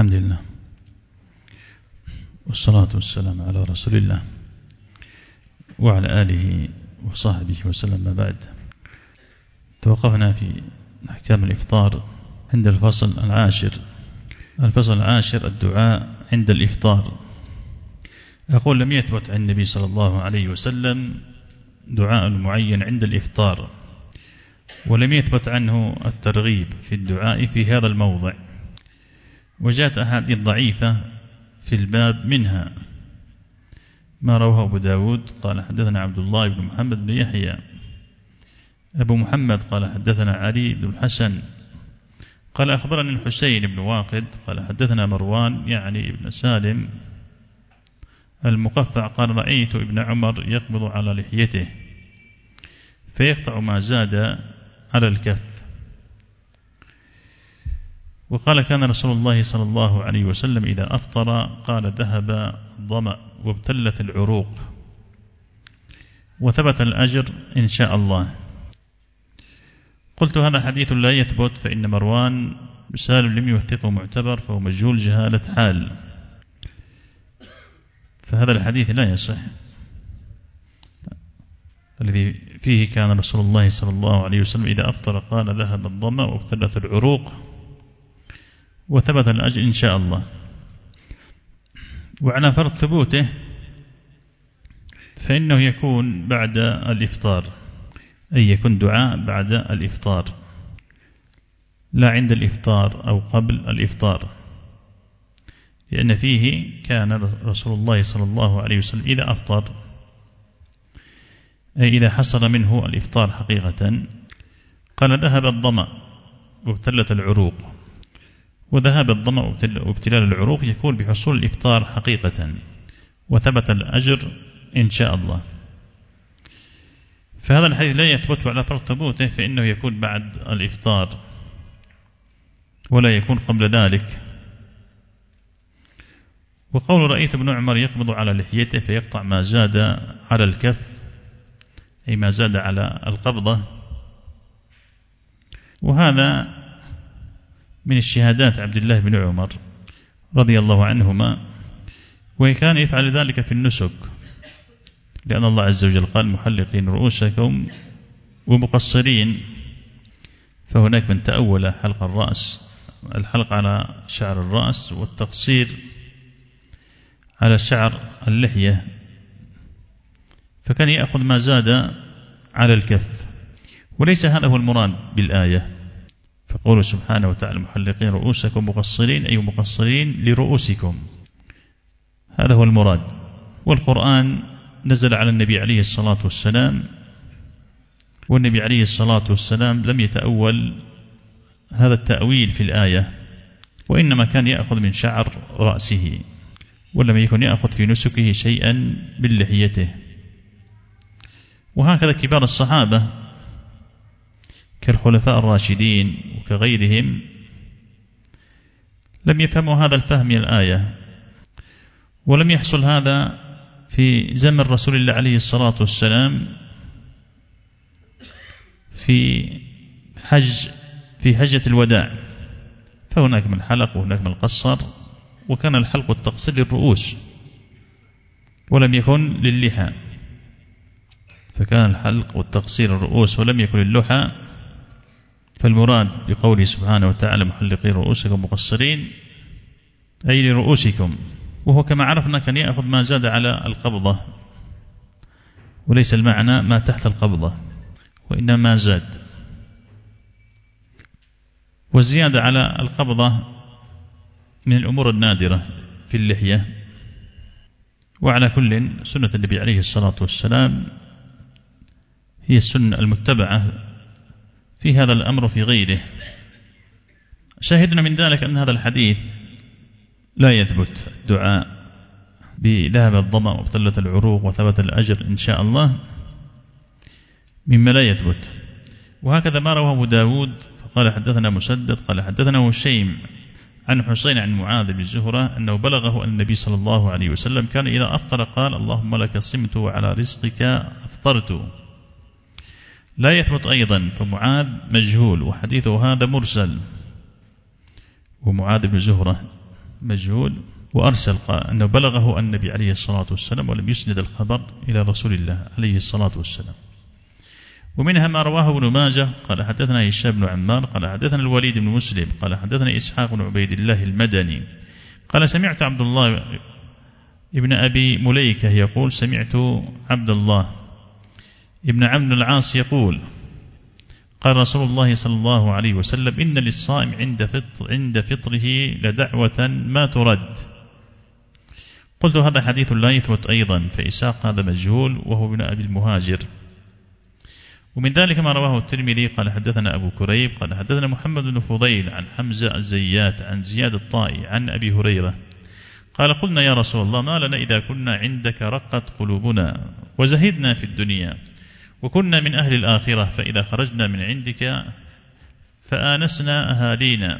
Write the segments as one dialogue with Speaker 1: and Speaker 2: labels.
Speaker 1: الحمد لله والصلاة والسلام على رسول الله وعلى آله وصحبه وسلم. ما بعد، توقفنا في أحكام الإفطار عند الفصل العاشر الدعاء عند الإفطار. أقول لم يثبت عن النبي صلى الله عليه وسلم دعاء معين عند الإفطار، ولم يثبت عنه الترغيب في الدعاء في هذا الموضع، وجاءت أحاديث ضعيفة في الباب، منها ما رواه أبو داود قال حدثنا عبد الله بن محمد بن يحيى أبو محمد قال حدثنا علي بن الحسن قال أخبرني الحسين بن واقد قال حدثنا مروان يعني ابن سالم المقفع قال رأيت ابن عمر يقبض على لحيته فيقطع ما زاد على الكف. وقال كان رسول الله صلى الله عليه وسلم إذا أفطر قال ذهب الظمأ وابتلت العروق وثبت الأجر إن شاء الله. قلت هذا حديث لا يثبت، فإن مروان سالم لم يوثقه معتبر، فهو مجهول جهالة حال، فهذا الحديث لا يصح، الذي فيه كان رسول الله صلى الله عليه وسلم إذا أفطر قال ذهب الظمأ وابتلت العروق وثبت الأجر إن شاء الله. وعلى فرض ثبوته فإنه يكون بعد الإفطار، أي يكون دعاء بعد الإفطار لا عند الإفطار أو قبل الإفطار، لأن فيه كان رسول الله صلى الله عليه وسلم إذا أفطر، أي إذا حصل منه الإفطار حقيقة، قال ذهب الظمأ وابتلت العروق. وذهاب الظمأ وابتلال العروق يكون بحصول الإفطار حقيقة وثبت الأجر إن شاء الله. فهذا الحديث لا يثبت، على فرض ثبوته فإنه يكون بعد الإفطار ولا يكون قبل ذلك. وقول رأيت ابن عمر يقبض على لحيته فيقطع ما زاد على الكف، أي ما زاد على القبضة، وهذا من الشهادات عبد الله بن عمر رضي الله عنهما، وكان يفعل ذلك في النسك، لأن الله عز وجل قال محلقين رؤوسكم ومقصرين، فهناك من تأول حلق الرأس، الحلق على شعر الرأس، والتقصير على شعر اللحية، فكان يأخذ ما زاد على الكف، وليس هذا هو المراد بالآية. فقوله سبحانه وتعالى محلقين رؤوسكم مقصرين، أي مقصرين لرؤوسكم، هذا هو المراد. والقرآن نزل على النبي عليه الصلاة والسلام، والنبي عليه الصلاة والسلام لم يتأول هذا التأويل في الآية، وإنما كان يأخذ من شعر رأسه، ولم يكن يأخذ في نسكه شيئا من لحيته. وهكذا كبار الصحابة كالخلفاء الراشدين وكغيرهم لم يفهموا هذا الفهم من الآية، ولم يحصل هذا في زمن رسول الله عليه الصلاة والسلام في حجة الوداع، فهناك من حلق وهناك من قصر، وكان الحلق والتقصير للرؤوس ولم يكن للحى، فكان الحلق والتقصير الرؤوس ولم يكن للحى. فالمراد بقوله سبحانه وتعالى محلقين رؤوسكم مقصرين أي لرؤوسكم، وهو كما عرفنا كان يأخذ ما زاد على القبضة، وليس المعنى ما تحت القبضة، وإنما ما زاد. والزيادة على القبضة من الأمور النادرة في اللحية. وعلى كل سنة النبي عليه الصلاة والسلام هي السنة المتبعة في هذا الأمر في غيره. شاهدنا من ذلك أن هذا الحديث لا يثبت الدعاء بذهب الظمأ وابتلت العروق وثبت الأجر إن شاء الله، مما لا يثبت. وهكذا ما رواه أبو داود فقال حدثنا مسدد قال حدثنا هشيم عن حسين عن معاذ بن زهرة أنه بلغه أن النبي صلى الله عليه وسلم كان إذا أفطر قال اللهم لك صمت وعلى رزقك أفطرت. لا يثبت أيضا، فمعاذ مجهول، وحديثه هذا مرسل، ومعاذ بن زهرة مجهول، وأرسل أنه بلغه النبي عليه الصلاة والسلام ولم يسند الخبر إلى رسول الله عليه الصلاة والسلام. ومنها ما رواه ابن ماجه قال حدثنا هشام بن عمار قال حدثنا الوليد بن مسلم قال حدثنا إسحاق بن عبيد الله المدني قال سمعت عبد الله ابن أبي مليكة يقول سمعت عبد الله ابن عمرو بن العاص يقول قال رسول الله صلى الله عليه وسلم إن للصائم عند فطره لدعوة ما ترد. قلت هذا حديث لا يثبت أيضا، فإسحاق هذا مجهول وهو ابن أبي المهاجر. ومن ذلك ما رواه الترمذي قال حدثنا أبو كريب قال حدثنا محمد بن فضيل عن حمزة الزيات عن زياد الطائي عن أبي هريرة قال قلنا يا رسول الله ما لنا إذا كنا عندك رقت قلوبنا وزهدنا في الدنيا وكنا من أهل الآخرة، فإذا خرجنا من عندك فآنسنا أهالينا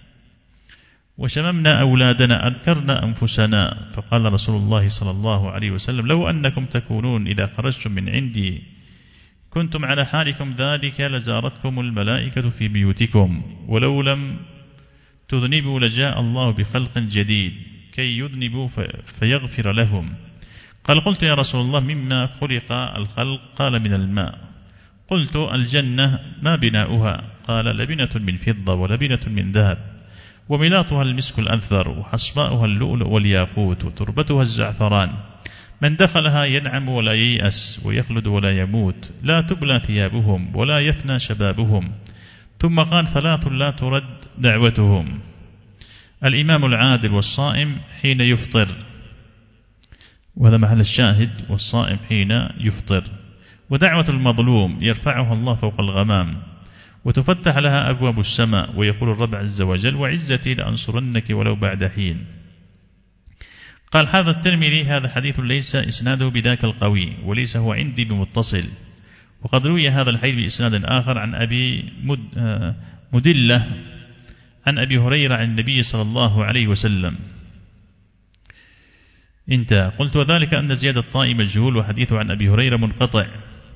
Speaker 1: وشممنا أولادنا أذكرنا أنفسنا. فقال رسول الله صلى الله عليه وسلم لو أنكم تكونون إذا خرجتم من عندي كنتم على حالكم ذلك لزارتكم الملائكة في بيوتكم، ولو لم تذنبوا لجاء الله بخلق جديد كي يذنبوا فيغفر لهم. قال قلت يا رسول الله مما خلق الخلق؟ قال من الماء. قلت الجنة ما بناؤها؟ قال لبنة من فضة ولبنة من ذهب وملاطها المسك الأنثر وحصباؤها اللؤلؤ والياقوت وتربتها الزعفران، من دخلها ينعم ولا ييأس ويخلد ولا يموت، لا تبلى ثيابهم ولا يفنى شبابهم. ثم قال ثلاث لا ترد دعوتهم: الإمام العادل والصائم حين يفطر، وهذا محل الشاهد، والصائم حين يفطر، ودعوة المظلوم يرفعها الله فوق الغمام وتفتح لها أبواب السماء، ويقول الرب عز وجل وعزتي لأنصرنك ولو بعد حين. قال هذا الترمذي هذا حديث ليس إسناده بذاك القوي وليس هو عندي بمتصل، وقد روي هذا الحديث بإسناد آخر عن أبي مدلة عن أبي هريرة عن النبي صلى الله عليه وسلم انتهى. قلت وذلك أن زياد الطائي مجهول وحديثه عن أبي هريرة منقطع،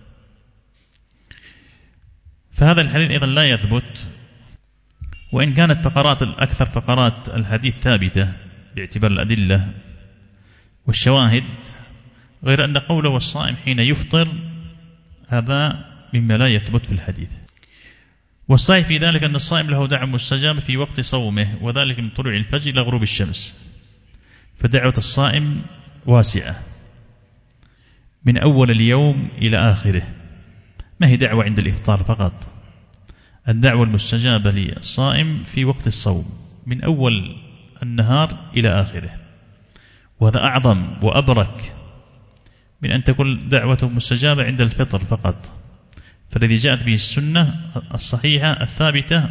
Speaker 1: فهذا الحديث أيضا لا يثبت، وإن كانت أكثر فقرات الحديث ثابتة باعتبار الأدلة والشواهد، غير أن قوله والصائم حين يفطر هذا مما لا يثبت في الحديث. والصحيح في ذلك أن الصائم له دعوة مستجابة في وقت صومه، وذلك من طلوع الفجر إلى غروب الشمس، فدعوة الصائم واسعة من أول اليوم إلى آخره، ما هي دعوة عند الإفطار فقط، الدعوة المستجابة للصائم في وقت الصوم من أول النهار إلى آخره، وهذا أعظم وأبرك من أن تكون دعوة مستجابة عند الفطر فقط. فالذي جاءت به السنة الصحيحة الثابتة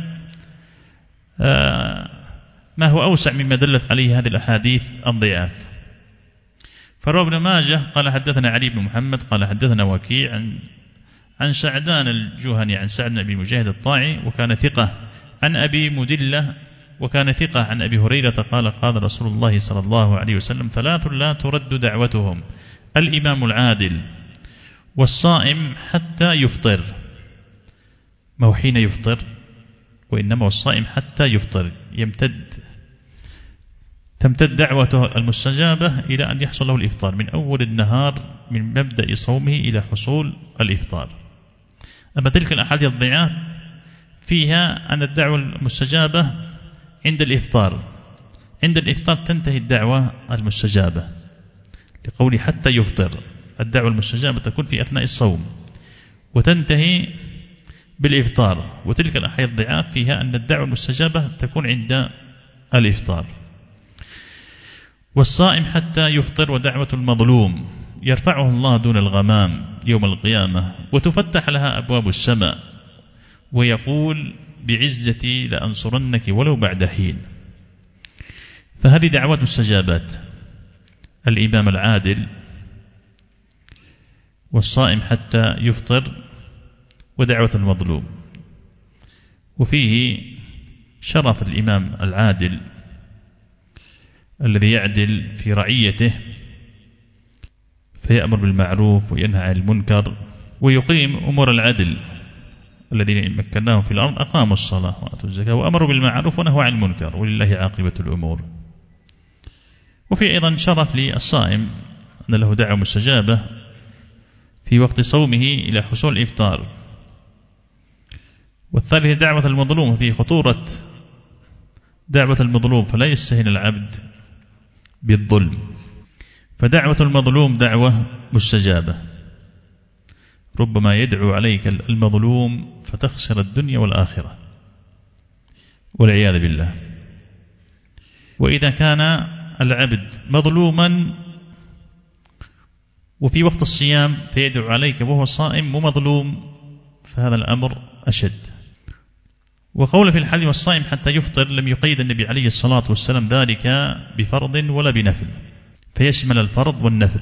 Speaker 1: ما هو أوسع مما دلت عليه هذه الأحاديث الضعاف. فروى ابن ماجه قال حدثنا علي بن محمد قال حدثنا وكيع عن سعدان الجهني عن سعد بن أبي مجاهد الطاعي وكان ثقة، عن أبي مدلة وكان ثقة، عن أبي هريرة قال قال رسول الله صلى الله عليه وسلم ثلاث لا ترد دعوتهم: الإمام العادل والصائم حتى يفطر. ما هو حين يفطر، وإنما الصائم حتى يفطر، تمتد دعوته المستجابة إلى أن يحصل له الإفطار من أول النهار من مبدأ صومه إلى حصول الإفطار. أما تلك الأحاديث الضعاف فيها أن الدعوة المستجابة عند الإفطار، عند الإفطار تنتهي الدعوة المستجابة، لقول حتى يفطر، الدعوة المستجابة تكون في أثناء الصوم وتنتهي بالإفطار. وتلك الأحاديث الضعاف فيها أن الدعوة المستجابة تكون عند الإفطار. والصائم حتى يفطر ودعوة المظلوم يرفعه الله دون الغمام يوم القيامة وتفتح لها أبواب السماء، ويقول بعزتي لأنصرنك ولو بعد حين. فهذه دعوات مستجابات: الإمام العادل والصائم حتى يفطر ودعوة المظلوم. وفيه شرف الإمام العادل الذي يعدل في رعيته فيأمر بالمعروف وينهى عن المنكر ويقيم أمور العدل. الذين مكناهم في الأرض أقاموا الصلاة وآتوا الزكاة وأمروا بالمعروف ونهوا عن المنكر ولله عاقبة الأمور. وفي أيضا شرف للصائم أن له دعوة مستجابة في وقت صومه إلى حصول الإفطار. والثالث دعوة المظلوم، في خطورة دعوة المظلوم، فلا يستهين العبد بالظلم، فدعوة المظلوم دعوة مستجابة، ربما يدعو عليك المظلوم فتخسر الدنيا والآخرة والعياذ بالله. وإذا كان العبد مظلوما وفي وقت الصيام فيدعو عليك وهو صائم ومظلوم، فهذا الأمر أشد. وقول في الحديث والصائم حتى يفطر لم يقيد النبي عليه الصلاة والسلام ذلك بفرض ولا بنفل، فيشمل الفرض والنفل،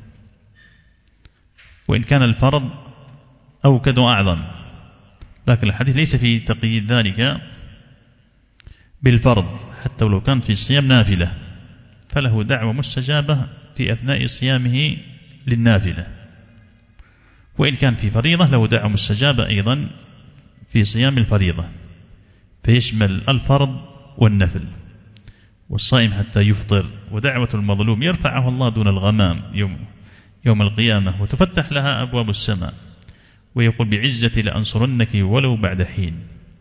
Speaker 1: وإن كان الفرض أوكد وأعظم، لكن الحديث ليس في تقييد ذلك بالفرض، حتى ولو كان في صيام نافلة فله دعوة مستجابة في أثناء صيامه للنافلة، وإن كان في فريضة له دعوة مستجابة أيضا في صيام الفريضة، فيشمل الفرض والنفل. والصائم حتى يفطر، ودعوة المظلوم يرفعه الله دون الغمام يوم القيامة، وتفتح لها أبواب السماء، ويقول بعزتي لأنصرنك ولو بعد حين.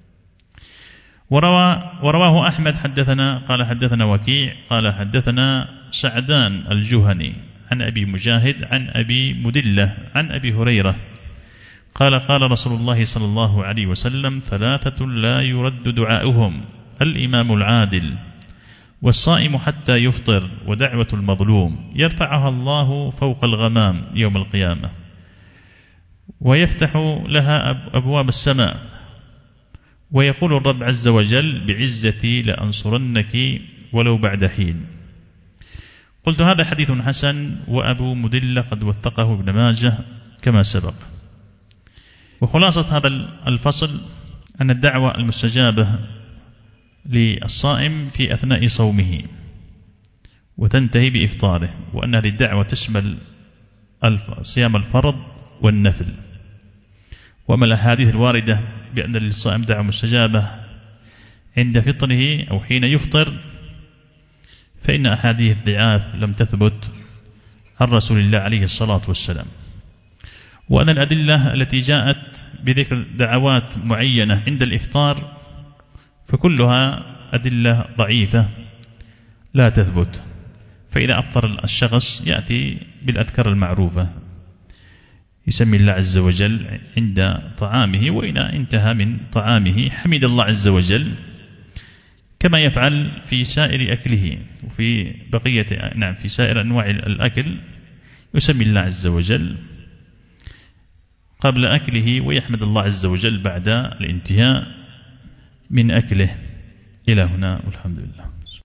Speaker 1: ورواه أحمد قال حدثنا وكيع قال حدثنا سعدان الجهني عن أبي مجاهد عن أبي مدلة عن أبي هريرة قال قال رسول الله صلى الله عليه وسلم: ثلاثة لا يرد دعاؤهم: الإمام العادل، والصائم حتى يفطر، ودعوة المظلوم، يرفعها الله فوق الغمام يوم القيامة، ويفتح لها أبواب السماء، ويقول الرب عز وجل: بعزتي لأنصرنك ولو بعد حين. قلت هذا حديث حسن، وأبو مدلة قد وثقه ابن ماجه كما سبق. وخلاصة هذا الفصل أن الدعوة المستجابة للصائم في أثناء صومه وتنتهي بإفطاره، وأن هذه الدعوة تشمل صيام الفرض والنفل. وأما الأحاديث الواردة بأن للصائم دعوة مستجابة عند فطره أو حين يفطر، فإن أحاديث ضعاف لم تثبت عن رسول الله عليه الصلاة والسلام. وأن الأدلة التي جاءت بذكر دعوات معينة عند الإفطار فكلها أدلة ضعيفة لا تثبت. فإذا أفطر الشخص يأتي بالأذكار المعروفة، يسمي الله عز وجل عند طعامه، وإذا انتهى من طعامه حمد الله عز وجل كما يفعل في سائر أكله، وفي بقية في سائر أنواع الأكل يسمي الله عز وجل قبل أكله، ويحمد الله عز وجل بعد الانتهاء من أكله. إلى هنا والحمد لله.